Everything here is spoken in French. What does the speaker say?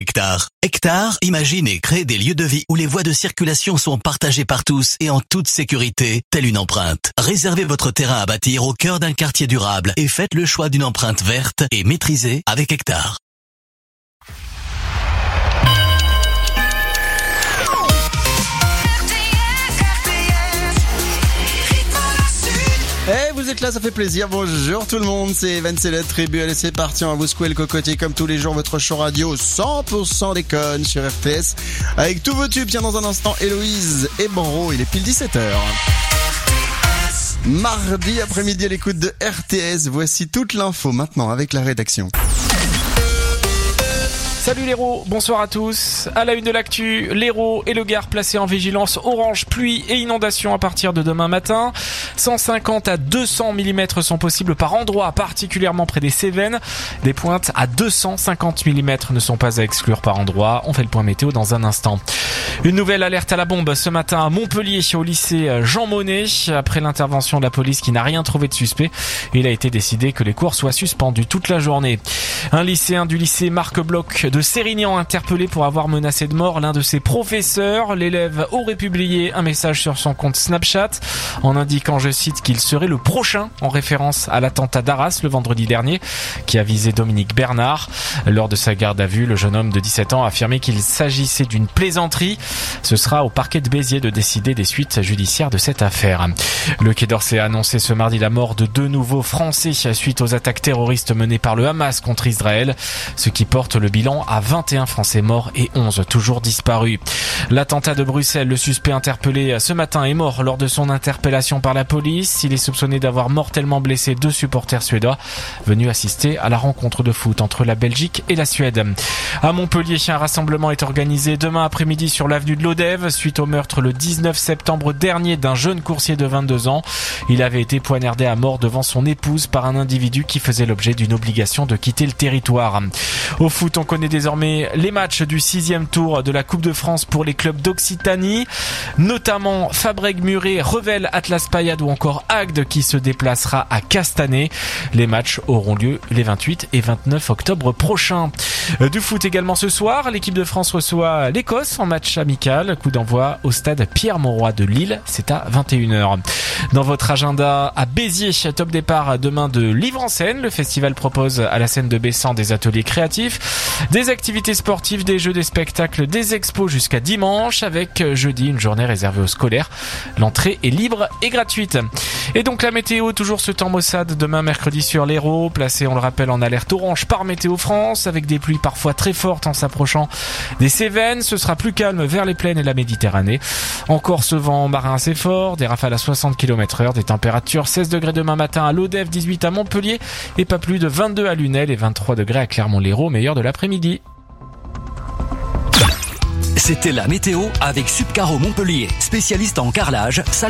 Hectare. Hectare imagine et crée des lieux de vie où les voies de circulation sont partagées par tous et en toute sécurité, telle une empreinte. Réservez votre terrain à bâtir au cœur d'un quartier durable et faites le choix d'une empreinte verte et maîtrisée avec Hectare. Eh, vous êtes là, ça fait plaisir. Bonjour tout le monde, c'est Evan, c'est la tribu. Allez, c'est parti, on va vous secouer le cocotier comme tous les jours. Votre show radio 100% déconne sur RTS. Avec tous vos tubes, tiens, dans un instant, Héloïse et Bro, il est pile 17h. Mardi après-midi à l'écoute de RTS, voici toute l'info maintenant avec la rédaction. Salut l'Hérault, bonsoir à tous. À la une de l'actu, l'Hérault et le Gard placés en vigilance orange, pluie et inondation à partir de demain matin. 150 à 200 mm sont possibles par endroit, particulièrement près des Cévennes. Des pointes à 250 mm ne sont pas à exclure par endroit. On fait le point météo dans un instant. Une nouvelle alerte à la bombe ce matin à Montpellier, au lycée Jean Monnet. Après l'intervention de la police qui n'a rien trouvé de suspect, il a été décidé que les cours soient suspendus toute la journée. Un lycéen du lycée Marc Bloch de Sérignan interpellé pour avoir menacé de mort l'un de ses professeurs. L'élève aurait publié un message sur son compte Snapchat en indiquant, je cite, qu'il serait le prochain, en référence à l'attentat d'Arras le vendredi dernier qui a visé Dominique Bernard. Lors de sa garde à vue, le jeune homme de 17 ans a affirmé qu'il s'agissait d'une plaisanterie. Ce sera au parquet de Béziers de décider des suites judiciaires de cette affaire. Le Quai d'Orsay a annoncé ce mardi la mort de 2 nouveaux Français suite aux attaques terroristes menées par le Hamas contre Israël, ce qui porte le bilan à 21 Français morts et 11 toujours disparus. L'attentat de Bruxelles, le suspect interpellé ce matin est mort lors de son interpellation par la police. Il est soupçonné d'avoir mortellement blessé 2 supporters suédois venus assister à la rencontre de foot entre la Belgique et la Suède. À Montpellier, un rassemblement est organisé demain après-midi sur l'avenue de l'Odève suite au meurtre le 19 septembre dernier d'un jeune coursier de 22 ans. Il avait été poignardé à mort devant son épouse par un individu qui faisait l'objet d'une obligation de quitter le territoire. Au foot, on connaît désormais les matchs du 6e tour de la Coupe de France pour les clubs d'Occitanie, notamment Fabrègues-Muret, Revel, Atlas Payade ou encore Agde qui se déplacera à Castanet. Les matchs auront lieu les 28 et 29 octobre prochains. Du foot également ce soir, l'équipe de France reçoit l'Écosse en match amical. Coup d'envoi au stade Pierre-Mauroy de Lille, c'est à 21h. Dans votre agenda à Béziers, top départ demain de Livre en scène. Le festival propose à la scène de Bessan des ateliers créatifs, des activités sportives, des jeux, des spectacles, des expos jusqu'à dimanche avec jeudi une journée réservée aux scolaires. L'entrée est libre et gratuite. Et donc la météo, toujours ce temps maussade demain mercredi sur l'Hérault, placé on le rappelle en alerte orange par Météo France avec des pluies parfois très fortes en s'approchant des Cévennes. Ce sera plus calme vers les plaines et la Méditerranée. Encore ce vent marin assez fort, des rafales à 60 km/h, des températures 16 degrés demain matin à l'Odève, 18 à Montpellier et pas plus de 22 à Lunel et 23 degrés à Clermont-Lérault, meilleur de l'après-midi. C'était la météo avec Subcaro Montpellier, spécialiste en carrelage, salle